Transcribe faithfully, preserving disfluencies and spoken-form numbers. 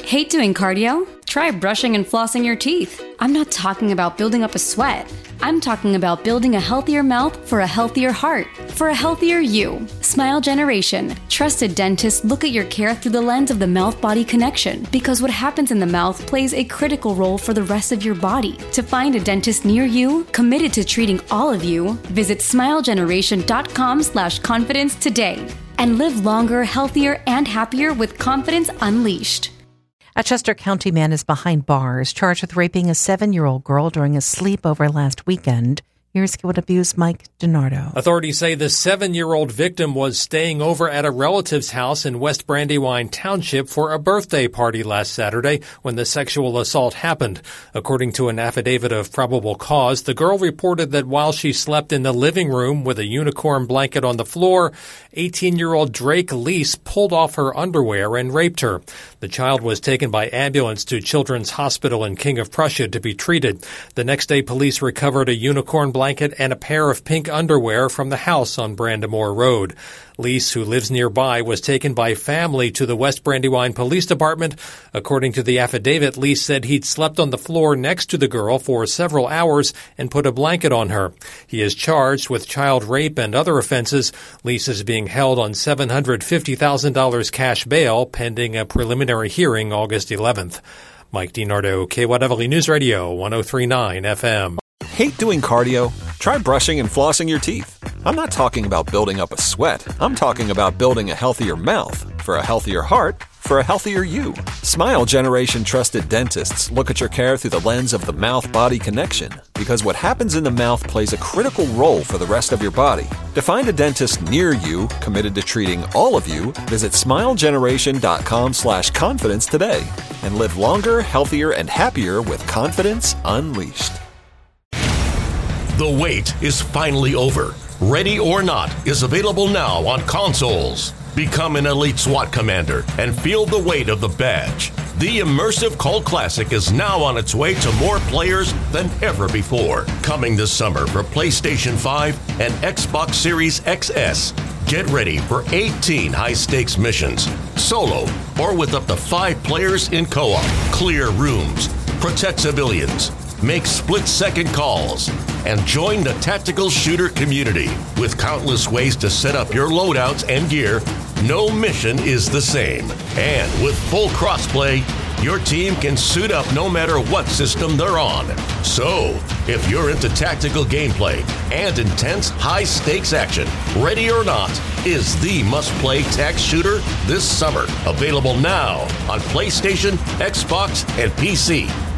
Hate doing cardio? Try brushing and flossing your teeth. I'm not talking about building up a sweat. I'm talking about building a healthier mouth for a healthier heart, for a healthier you. Smile Generation. Trusted dentists look at your care through the lens of the mouth-body connection, because what happens in the mouth plays a critical role for the rest of your body. To find a dentist near you, committed to treating all of you, visit smilegeneration.com slash confidence today and live longer, healthier, and happier with confidence unleashed. A Chester County man is behind bars, charged with raping a seven-year-old girl during a sleepover last weekend. Here's K Y W News' Mike DiNardo. Authorities say the seven-year-old victim was staying over at a relative's house in West Brandywine Township for a birthday party last Saturday when the sexual assault happened. According to an affidavit of probable cause, the girl reported that while she slept in the living room with a unicorn blanket on the floor, eighteen-year-old Drake Lease pulled off her underwear and raped her. The child was taken by ambulance to Children's Hospital in King of Prussia to be treated. The next day, police recovered a unicorn blanket blanket and a pair of pink underwear from the house on Brandamore Road. Lease, who lives nearby, was taken by family to the West Brandywine Police Department. According to the affidavit, Lease said he'd slept on the floor next to the girl for several hours and put a blanket on her. He is charged with child rape and other offenses. Lease is being held on seven hundred fifty thousand dollars cash bail pending a preliminary hearing August eleventh. Mike DiNardo, K Y W News Radio, one oh three point nine F M. Hate doing cardio? Try brushing and flossing your teeth. I'm not talking about building up a sweat. I'm talking about building a healthier mouth for a healthier heart for a healthier you. Smile Generation trusted dentists look at your care through the lens of the mouth-body connection, because what happens in the mouth plays a critical role for the rest of your body. To find a dentist near you committed to treating all of you, visit smilegeneration.com slash confidence today and live longer, healthier, and happier with confidence unleashed. The wait is finally over. Ready or Not is available now on consoles. Become an elite SWAT commander and feel the weight of the badge. The immersive Cult Classic is now on its way to more players than ever before. Coming this summer for PlayStation five and Xbox Series X S. Get ready for eighteen high-stakes missions, solo or with up to five players in co-op. Clear rooms, protect civilians, make split-second calls, and join the tactical shooter community. With countless ways to set up your loadouts and gear, no mission is the same. And with full crossplay, your team can suit up no matter what system they're on. So, if you're into tactical gameplay and intense high-stakes action, Ready or Not is the must-play tac shooter this summer. Available now on PlayStation, Xbox, and P C.